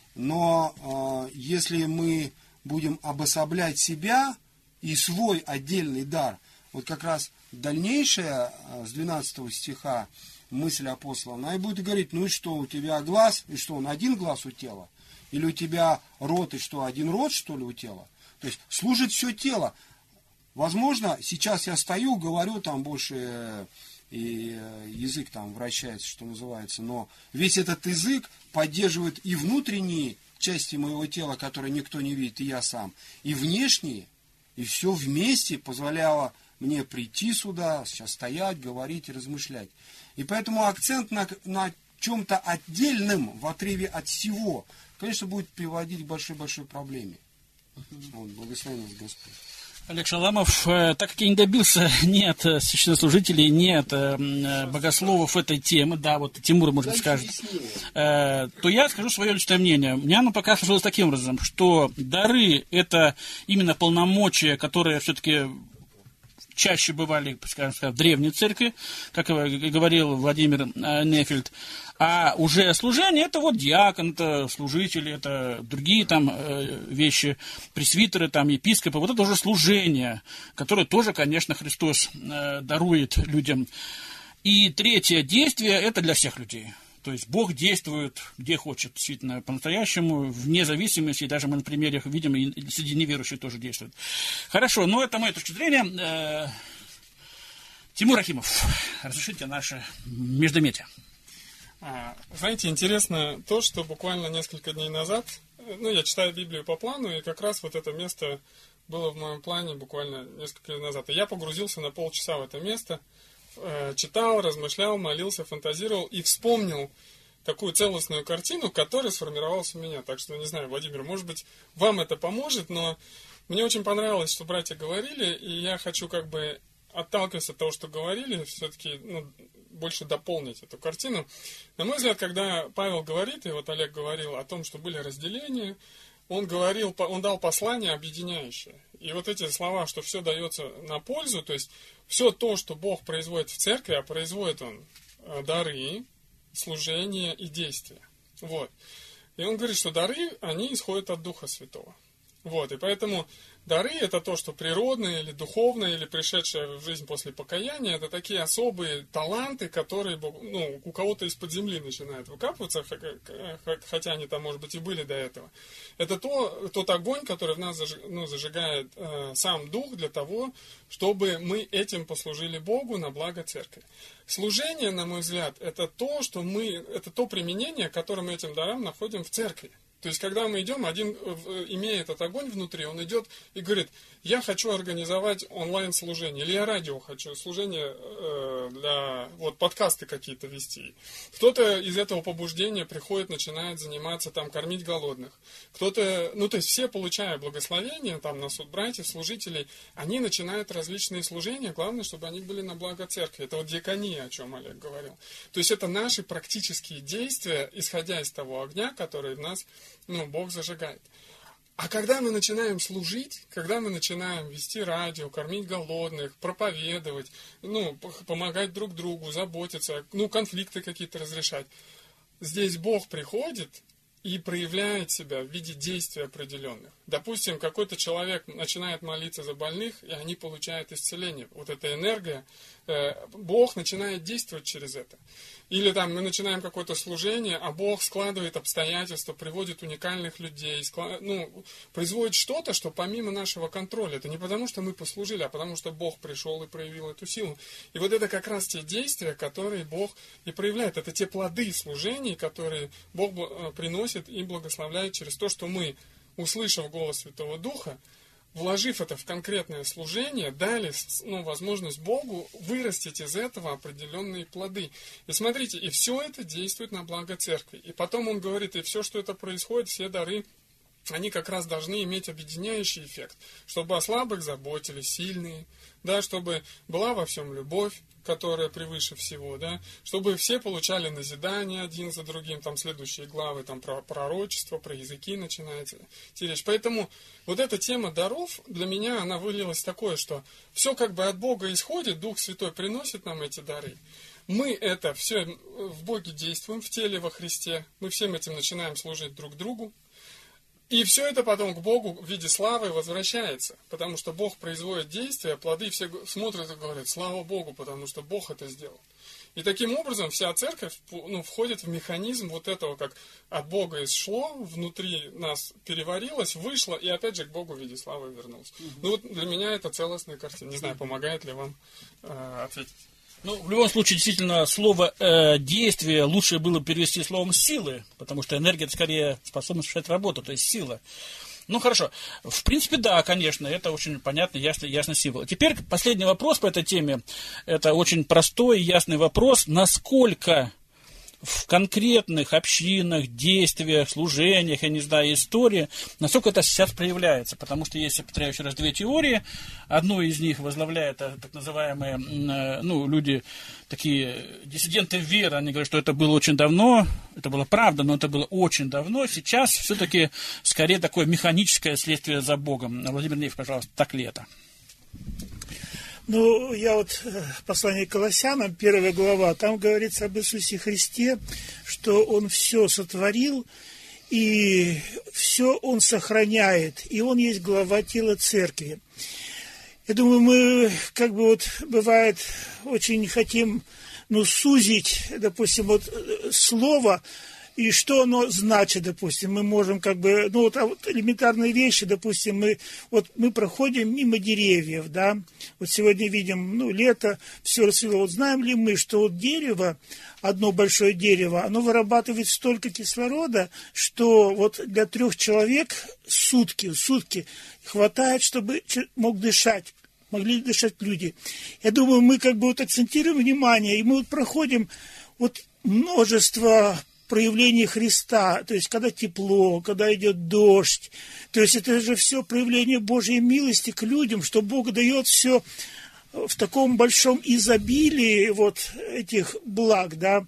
Но э, если мы будем обособлять себя и свой отдельный дар, вот как раз дальнейшая э, с двенадцатого стиха мысль апостола, она и будет говорить, ну и что, у тебя глаз, и что, он один глаз у тела? Или у тебя рот, и что, один рот, что ли, у тела? То есть служит все тело. Возможно, сейчас я стою, говорю там больше... и язык там вращается, что называется, но весь этот язык поддерживает и внутренние части моего тела, которые никто не видит, и я сам, и внешние, и все вместе позволяло мне прийти сюда, сейчас стоять, говорить и размышлять. И поэтому акцент на, на чем-то отдельном, в отрыве от всего, конечно, будет приводить к большой-большой проблеме. Вот, благословен вас Господь. Олег Шаламов, так как я не добился ни от священнослужителей, ни от богословов этой темы, да, вот Тимур, может быть, скажет, то я скажу свое личное мнение. Мне оно пока сложилось таким образом, что дары – это именно полномочия, которые все-таки чаще бывали, скажем так, в древней церкви, как говорил Владимир Нефельд. А уже служение – это вот диакон, это служители, это другие там э, вещи, пресвитеры, там, епископы. Вот это уже служение, которое тоже, конечно, Христос э, дарует людям. И третье действие – это для всех людей. То есть Бог действует, где хочет, действительно, по-настоящему, вне зависимости, и даже мы на примерах видим, и среди неверующих тоже действует. Хорошо, но это моя точка зрения. Э, Тимур Рахимов, разрешите наше междометие. Знаете, интересно то, что буквально несколько дней назад, ну, я читаю Библию по плану, и как раз вот это место было в моем плане буквально несколько дней назад. И я погрузился на полчаса в это место, читал, размышлял, молился, фантазировал и вспомнил такую целостную картину, которая сформировалась у меня. Так что, не знаю, Владимир, может быть, вам это поможет, но мне очень понравилось, что братья говорили, и я хочу как бы отталкиваясь от того, что говорили, все-таки ну, больше дополнить эту картину. На мой взгляд, когда Павел говорит, и вот Олег говорил о том, что были разделения, он говорил, он дал послание объединяющее. И вот эти слова, что все дается на пользу, то есть все то, что Бог производит в церкви, а производит Он дары, служение и действия. Вот. И он говорит, что дары, они исходят от Духа Святого. Вот. И поэтому дары – это то, что природное или духовное, или пришедшее в жизнь после покаяния. Это такие особые таланты, которые ну, у кого-то из-под земли начинают выкапываться, хотя они там, может быть, и были до этого. Это то, тот огонь, который в нас ну, зажигает э, сам Дух для того, чтобы мы этим послужили Богу на благо церкви. Служение, на мой взгляд, это то, что мы, это то применение, которое мы этим дарам находим в церкви. То есть, когда мы идем, один, имея этот огонь внутри, он идет и говорит, я хочу организовать онлайн-служение, или я радио хочу, служение э, для, вот, подкасты какие-то вести. Кто-то из этого побуждения приходит, начинает заниматься, там, кормить голодных. Кто-то, ну, то есть, все, получая благословение, там, на суд братьев, служителей, они начинают различные служения, главное, чтобы они были на благо церкви. Это вот диакония, о чем Олег говорил. То есть, это наши практические действия, исходя из того огня, который в нас ну, Бог зажигает. А когда мы начинаем служить, когда мы начинаем вести радио, кормить голодных, проповедовать, ну, помогать друг другу, заботиться, ну, конфликты какие-то разрешать, здесь Бог приходит и проявляет себя в виде действий определенных. Допустим, какой-то человек начинает молиться за больных, и они получают исцеление. Вот эта энергия, э, Бог начинает действовать через это. Или там мы начинаем какое-то служение, а Бог складывает обстоятельства, приводит уникальных людей, склад... ну, производит что-то, что помимо нашего контроля. Это не потому, что мы послужили, а потому, что Бог пришел и проявил эту силу. И вот это как раз те действия, которые Бог и проявляет. Это те плоды служений, которые Бог приносит и благословляет через то, что мы, услышав голос Святого Духа, вложив это в конкретное служение, дали ну, возможность Богу вырастить из этого определенные плоды. И смотрите, и все это действует на благо церкви. И потом он говорит, и все, что это происходит, все дары, они как раз должны иметь объединяющий эффект, чтобы о слабых заботились сильные, да, чтобы была во всем любовь, которая превыше всего, да, чтобы все получали назидание один за другим, там следующие главы, там про пророчество, про языки начинается речь. Поэтому вот эта тема даров, для меня она вылилась такое, что все как бы от Бога исходит, Дух Святой приносит нам эти дары. Мы это все в Боге действуем, в теле во Христе, мы всем этим начинаем служить друг другу. И все это потом к Богу в виде славы возвращается, потому что Бог производит действия, плоды, все смотрят и говорят, слава Богу, потому что Бог это сделал. И таким образом вся церковь ну, входит в механизм вот этого, как от Бога исшло, внутри нас переварилось, вышло, и опять же к Богу в виде славы вернулось. Mm-hmm. Ну вот для меня это целостная картина. Не знаю, помогает ли вам э, ответить. Ну, в любом случае, действительно, слово э, «действие» лучше было перевести словом «силы», потому что энергия – это скорее способность совершать работу, то есть сила. Ну, хорошо. В принципе, да, конечно, это очень понятно, ясно, ясно символ. Теперь последний вопрос по этой теме. Это очень простой и ясный вопрос. Насколько в конкретных общинах, действиях, служениях, я не знаю, истории, насколько это сейчас проявляется. Потому что есть, я повторяю еще раз, две теории. Одну из них возглавляет так называемые, ну, люди, такие диссиденты веры. Они говорят, что это было очень давно, это было правда, но это было очень давно. Сейчас все-таки скорее такое механическое следствие за Богом. Владимир Неф, пожалуйста, так ли это? Ну, я вот в послании к Колоссянам, первая глава, там говорится об Иисусе Христе, что Он все сотворил, и все Он сохраняет, и Он есть глава тела церкви. Я думаю, мы, как бы вот бывает, очень хотим, ну, сузить, допустим, вот слово, и что оно значит, допустим, мы можем как бы, ну вот, а вот элементарные вещи, допустим, мы вот мы проходим мимо деревьев, да, вот сегодня видим, ну, лето, все расцвело, вот знаем ли мы, что вот дерево, одно большое дерево, оно вырабатывает столько кислорода, что вот для трех человек сутки, сутки хватает, чтобы мог дышать, могли дышать люди. Я думаю, мы как бы вот акцентируем внимание, и мы вот проходим вот множество проявление Христа, то есть когда тепло, когда идет дождь, то есть это же все проявление Божьей милости к людям, что Бог дает все в таком большом изобилии вот этих благ, да.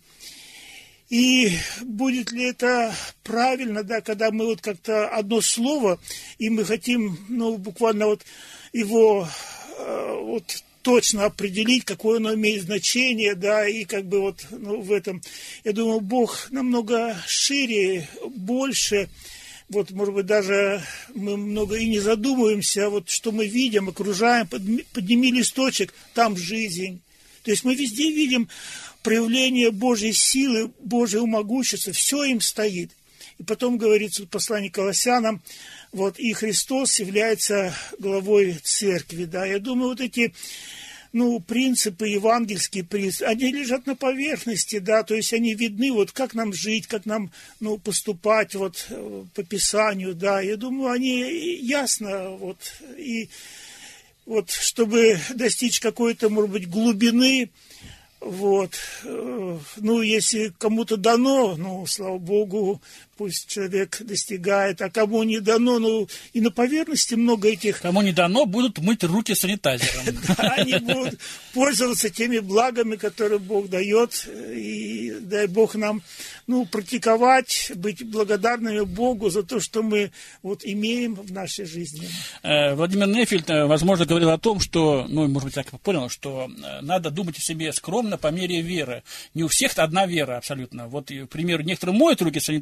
И будет ли это правильно, да, когда мы вот как-то одно слово, и мы хотим, ну, буквально вот его вот точно определить, какое оно имеет значение, да, и как бы вот ну, в этом, я думаю, Бог намного шире, больше, вот, может быть, даже мы много и не задумываемся, вот, что мы видим, окружаем, подними листочек, там жизнь. То есть мы везде видим проявление Божьей силы, Божьего могущества, все им стоит. И потом говорится в послании к Колоссянам, вот, и Христос является главой церкви, да. Я думаю, вот эти, ну, принципы, евангельские принципы, они лежат на поверхности, да, то есть они видны, вот, как нам жить, как нам, ну, поступать, вот, по Писанию, да. Я думаю, они ясно, вот, и вот, чтобы достичь какой-то, может быть, глубины, вот, ну, если кому-то дано, ну, слава Богу, пусть человек достигает, а кому не дано, ну, и на поверхности много этих... Кому не дано, будут мыть руки санитайзером. Да, они будут пользоваться теми благами, которые Бог дает, и дай Бог нам, ну, практиковать, быть благодарными Богу за то, что мы вот имеем в нашей жизни. Владимир Нефельд, возможно, говорил о том, что, ну, может быть, так понял, что надо думать о себе скромно по мере веры. Не у всех одна вера абсолютно. Вот, к примеру, некоторые моют руки санитайзером,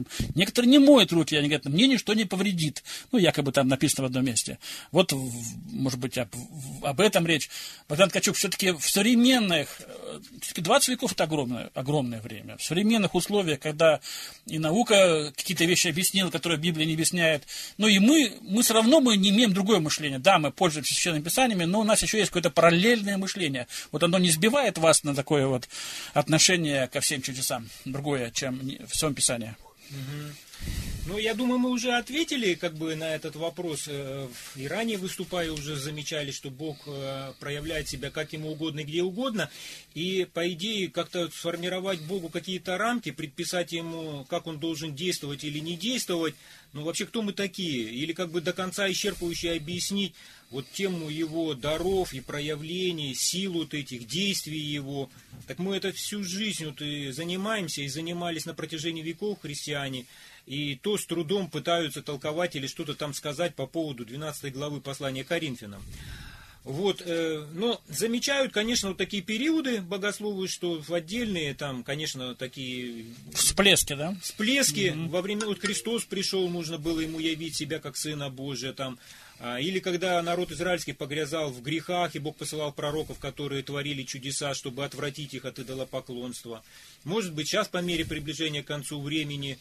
примером. Некоторые не моют руки, они говорят, мне ничто не повредит. Ну, якобы там написано в одном месте. Вот, может быть, об, об этом речь. Богдан Ткачук, все-таки в современных, все-таки двадцать веков это огромное, огромное время. В современных условиях, когда и наука какие-то вещи объяснила, которые Библия не объясняет, но и мы, мы все равно мы не имеем другое мышление. Да, мы пользуемся священными писаниями, но у нас еще есть какое-то параллельное мышление. Вот оно не сбивает вас на такое вот отношение ко всем чудесам, другое, чем в своем Писании. Угу. Ну, я думаю, мы уже ответили как бы на этот вопрос. И ранее выступая уже замечали, что Бог проявляет себя как ему угодно и где угодно. И, по идее, как-то сформировать Богу какие-то рамки, предписать ему, как он должен действовать или не действовать. Ну, вообще, кто мы такие? Или как бы до конца исчерпывающе объяснить вот тему его даров и проявлений, силу вот этих действий его. Так мы это всю жизнь вот и занимаемся, и занимались на протяжении веков христиане. И то с трудом пытаются толковать или что-то там сказать по поводу двенадцатой главы послания Коринфянам. Вот, э, но замечают, конечно, вот такие периоды богословы, что в отдельные там, конечно, такие... Всплески, да? Всплески. Mm-hmm. Во время, вот Христос пришел, нужно было ему явить себя как Сына Божия там. Или когда народ израильский погрязал в грехах, и Бог посылал пророков, которые творили чудеса, чтобы отвратить их от идолопоклонства. Может быть, сейчас по мере приближения к концу времени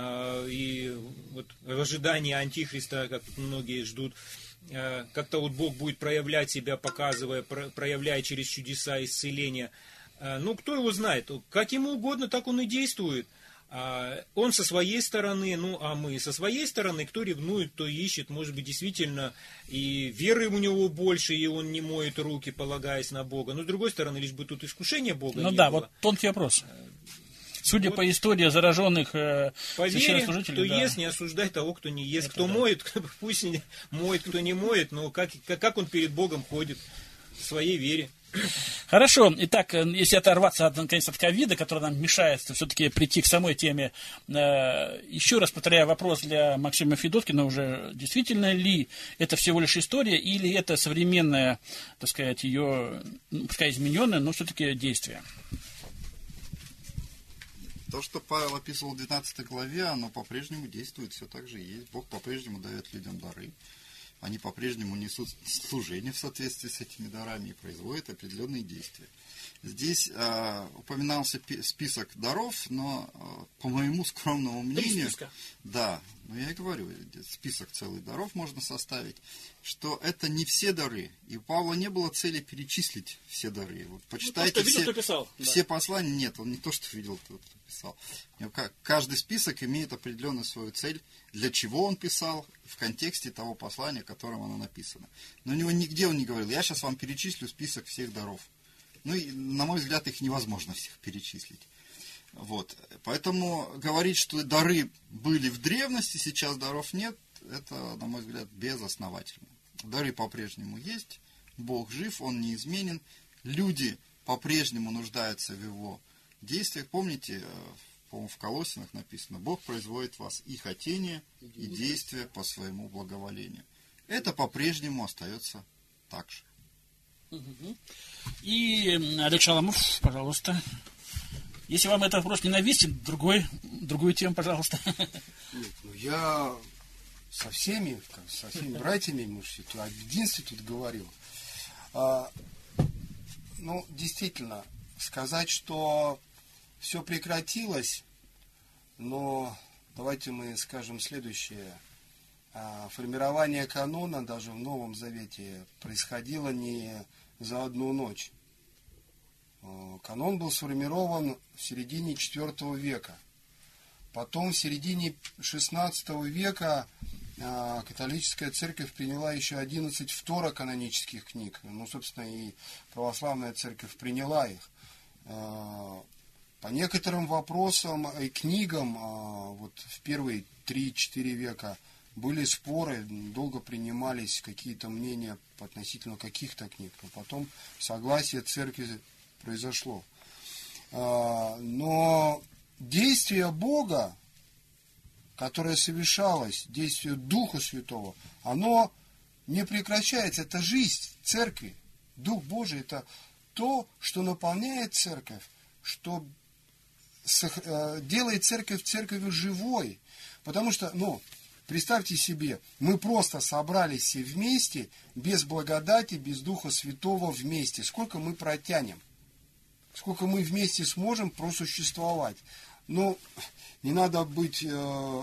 и вот в ожидании Антихриста, как многие ждут, как-то вот Бог будет проявлять себя, показывая, проявляя через чудеса исцеления. Ну, кто его знает? Как ему угодно, так он и действует. Он со своей стороны, ну, а мы со своей стороны, кто ревнует, кто ищет, может быть, действительно, и веры у него больше, и он не моет руки, полагаясь на Бога. Но, с другой стороны, лишь бы тут искушения Бога ну не да, было. Вот тонкий вопрос. Судя вот, по истории зараженных э, по вере, кто да. ест, не осуждай того, кто не ест. Это кто да. моет, пусть не моет, кто не моет, но как, как он перед Богом ходит в своей вере. Хорошо. Итак, если оторваться от, наконец, от ковида, который нам мешает все-таки прийти к самой теме, э, еще раз повторяю вопрос для Максима Федоткина уже, действительно ли это всего лишь история, или это современное, так сказать, ее, ну, пускай измененное, но все-таки действие? То, что Павел описывал в двенадцатой главе, оно по-прежнему действует, все так же есть. Бог по-прежнему дает людям дары. Они по-прежнему несут служение в соответствии с этими дарами и производят определенные действия. Здесь э, упоминался пи- список даров, но э, по моему скромному мнению, да, ну я и говорю, список целых даров можно составить, что это не все дары. И у Павла не было цели перечислить все дары. Вот почитайте, ну, то, видел, все, писал, все да. послания. Нет, он не то, что видел, кто писал. Каждый список имеет определенную свою цель, для чего он писал, в контексте того послания, которым оно написано. Но у него нигде он не говорил, я сейчас вам перечислю список всех даров. Ну, и, на мой взгляд, их невозможно всех перечислить. Вот. Поэтому говорить, что дары были в древности, сейчас даров нет, это, на мой взгляд, безосновательно. Дары по-прежнему есть, Бог жив, Он неизменен, люди по-прежнему нуждаются в Его действиях. Помните, по-моему, в Колоссянах написано, Бог производит в вас и хотение, и действия по своему благоволению. Это по-прежнему остается так же. И Олег Шаламов, пожалуйста. Если вам этот вопрос ненавистен, другой, другую тему, пожалуйста. Нет, ну я со всеми, со всеми братьями, может, о единстве тут говорил. А, ну, действительно, сказать, что все прекратилось, но давайте мы скажем следующее. А, формирование канона даже в Новом Завете происходило не за одну ночь. Канон был сформирован в середине четвёртого века. Потом в середине шестнадцатого века католическая церковь приняла еще одиннадцать второканонических книг. Ну, собственно, и православная церковь приняла их. По некоторым вопросам и книгам вот в первые три-четыре века были споры, долго принимались какие-то мнения относительно каких-то книг. Но потом согласие церкви произошло. Но действие Бога, которое совершалось, действие Духа Святого, оно не прекращается. Это жизнь церкви. Дух Божий – это то, что наполняет церковь, что делает церковь церковью живой. Потому что, ну, представьте себе, мы просто собрались все вместе, без благодати, без Духа Святого вместе. Сколько мы протянем? Сколько мы вместе сможем просуществовать? Ну, не надо быть э,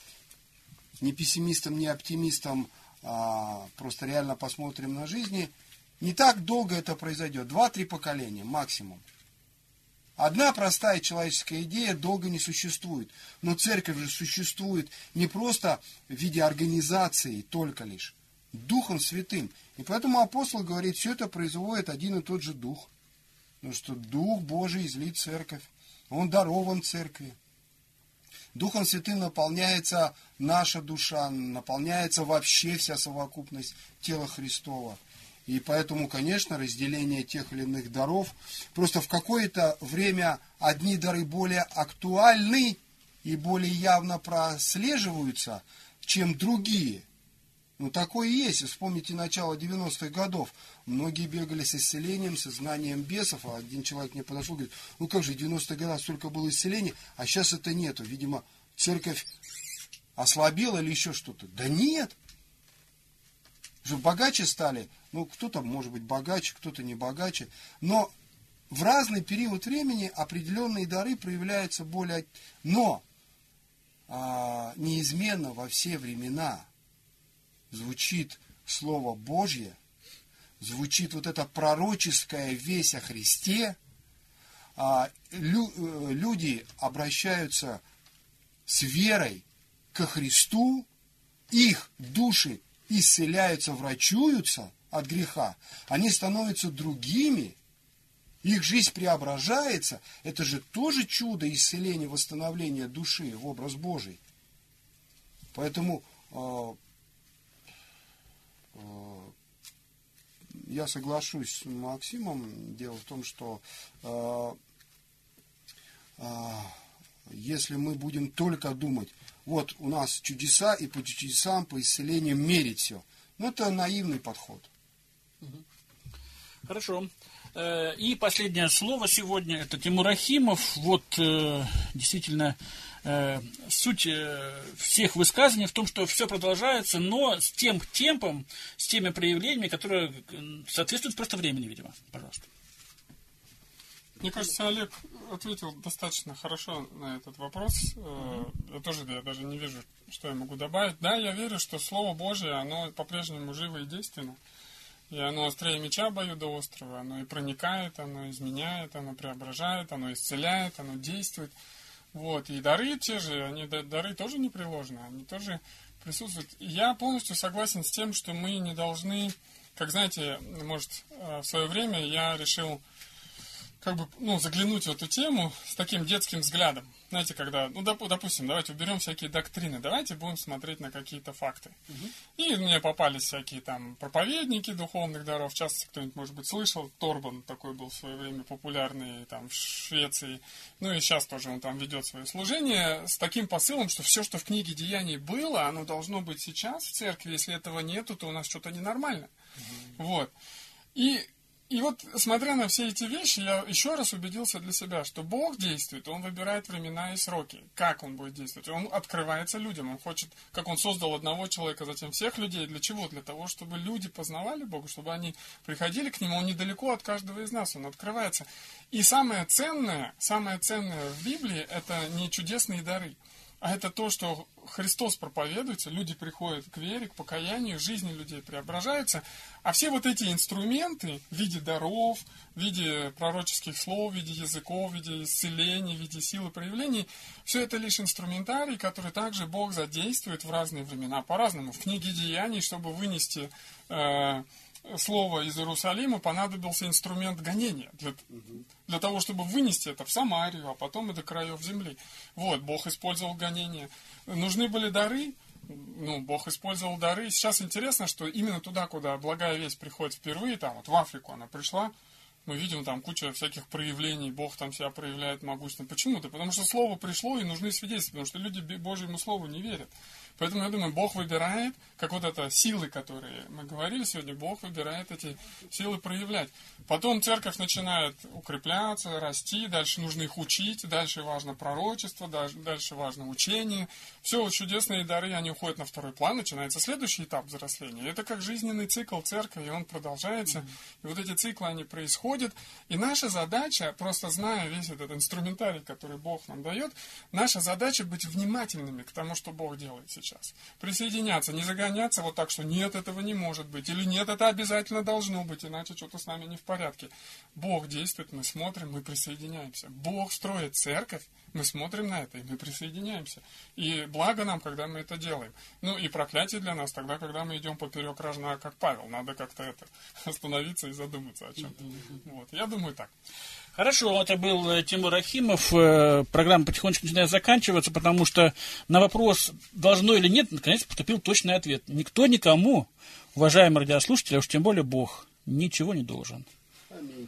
ни пессимистом, ни оптимистом, а просто реально посмотрим на жизнь. Не так долго это произойдет, два-три поколения максимум. Одна простая человеческая идея долго не существует. Но церковь же существует не просто в виде организации только лишь, Духом Святым. И поэтому апостол говорит, все это производит один и тот же Дух. Потому что Дух Божий излит церковь. Он дарован церкви. Духом Святым наполняется наша душа, наполняется вообще вся совокупность тела Христова. И поэтому, конечно, разделение тех или иных даров, просто в какое-то время одни дары более актуальны и более явно прослеживаются, чем другие. Ну, такое и есть. Вспомните начало девяностых годов. Многие бегали с исцелением, с изгнанием бесов. А один человек мне подошел и говорит, ну как же, в девяностых годах столько было исцелений, а сейчас это нету. Видимо, церковь ослабела или еще что-то. Да нет. Что богаче стали. Ну, кто-то может быть богаче, кто-то не богаче. Но в разный период времени определенные дары проявляются более... Но а, неизменно во все времена звучит Слово Божье, звучит вот эта пророческая весть о Христе, а, лю, люди обращаются с верой ко Христу, их души исцеляются, врачуются от греха, они становятся другими, их жизнь преображается. Это же тоже чудо исцеления, восстановления души в образ Божий. Поэтому э, э, я соглашусь с Максимом. Дело в том, что э, э, если мы будем только думать, вот у нас чудеса, и по чудесам, по исцелениям мерить все, ну это наивный подход. Хорошо. И последнее слово сегодня это Тимур Рахимов. Вот действительно суть всех высказаний в том, что все продолжается, но с тем темпом, с теми проявлениями, которые соответствуют просто времени, видимо. Пожалуйста. Мне кажется, Олег ответил достаточно хорошо на этот вопрос. Я тоже я даже не вижу, что я могу добавить. Да, я верю, что Слово Божие, оно по-прежнему живо и действенно. И оно острее меча обоюдоострого, оно и проникает, оно изменяет, оно преображает, оно исцеляет, оно действует. Вот. И дары те же, они, дары тоже непреложны, они тоже присутствуют. И я полностью согласен с тем, что мы не должны, как знаете, может, в свое время я решил как бы, ну, заглянуть в эту тему с таким детским взглядом. Знаете, когда, ну, доп, допустим, давайте уберем всякие доктрины, давайте будем смотреть на какие-то факты. Угу. И мне попались всякие там проповедники духовных даров, в частности, кто-нибудь, может быть, слышал, Торбан такой был в свое время популярный там в Швеции, ну и сейчас тоже он там ведет свое служение с таким посылом, что все, что в книге Деяний было, оно должно быть сейчас в церкви, если этого нету, то у нас что-то ненормально. Угу. Вот. И И вот, смотря на все эти вещи, я еще раз убедился для себя, что Бог действует, Он выбирает времена и сроки. Как Он будет действовать? Он открывается людям, Он хочет, как Он создал одного человека, затем всех людей. Для чего? Для того, чтобы люди познавали Бога, чтобы они приходили к Нему. Он недалеко от каждого из нас, Он открывается. И самое ценное, самое ценное в Библии, это не чудесные дары, а это то, что Христос проповедуется, люди приходят к вере, к покаянию, жизни людей преображаются. А все вот эти инструменты в виде даров, в виде пророческих слов, в виде языков, в виде исцелений, в виде силы проявлений, все это лишь инструментарий, который также Бог задействует в разные времена, по-разному. В книге Деяний, чтобы вынести э, слово из Иерусалима, понадобился инструмент гонения для, для того, чтобы вынести это в Самарию, а потом и до краев земли. Вот, Бог использовал гонение. Нужны были дары, ну, Бог использовал дары. Сейчас интересно, что именно туда, куда благая весть приходит впервые, там вот в Африку она пришла, Мы видим там куча всяких проявлений, Бог там себя проявляет могущественно. Почему-то? Потому что Слово пришло, и нужны свидетельства, потому что люди Божьему Слову не верят. Поэтому, я думаю, Бог выбирает, как вот это силы, которые мы говорили сегодня, Бог выбирает эти силы проявлять. Потом церковь начинает укрепляться, расти, дальше нужно их учить, дальше важно пророчество, дальше важно учение. Все вот чудесные дары, они уходят на второй план, начинается следующий этап взросления. Это как жизненный цикл церкви, и он продолжается. Mm-hmm. И вот эти циклы, они происходят. И наша задача, просто зная весь этот инструментарий, который Бог нам дает, наша задача быть внимательными к тому, что Бог делает сейчас. Присоединяться, не загоняться вот так, что нет, этого не может быть, или нет, это обязательно должно быть, иначе что-то с нами не в порядке. Бог действует, мы смотрим, мы присоединяемся. Бог строит церковь, мы смотрим на это, и мы присоединяемся. И благо нам, когда мы это делаем. Ну и проклятие для нас тогда, когда мы идем поперек рожна, как Павел. Надо как-то это остановиться и задуматься о чем-то. Вот, я думаю так. Хорошо, это был Тимур Рахимов. Программа потихонечку начинает заканчиваться, потому что на вопрос, должно или нет, наконец поступил точный ответ. Никто никому, уважаемые радиослушатели, а уж тем более Бог, ничего не должен. Аминь.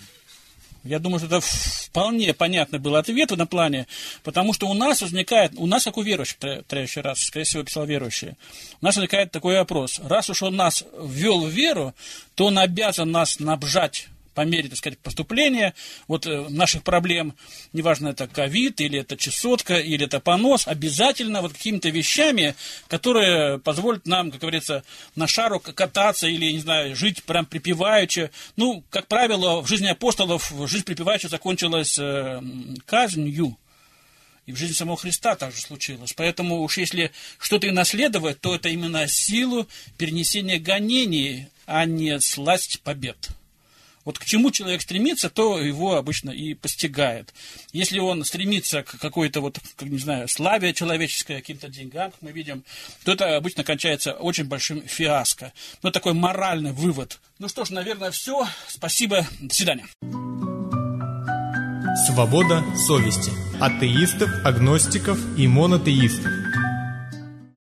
Я думаю, что это вполне понятный был ответ в этом плане, потому что у нас возникает, у нас, как у верующих, третий раз, скорее всего, писал верующие, у нас возникает такой вопрос. Раз уж он нас ввел в веру, то он обязан нас снабжать по мере, так сказать, поступления вот, наших проблем, неважно, это ковид, или это чесотка, или это понос, обязательно вот какими-то вещами, которые позволят нам, как говорится, на шару кататься или, не знаю, жить прям припеваючи. Ну, как правило, в жизни апостолов жизнь припеваючи закончилась э, казнью. И в жизни самого Христа так же случилось. Поэтому уж если что-то и наследовать, то это именно силу перенесения гонений, а не сласть побед. Вот к чему человек стремится, то его обычно и постигает. Если он стремится к какой-то, вот, как, не знаю, славе человеческой, каким-то деньгам, как мы видим, то это обычно кончается очень большим фиаско. Ну, такой моральный вывод. Ну что ж, наверное, все. Спасибо. До свидания. Свобода совести. Атеистов, агностиков и монотеистов.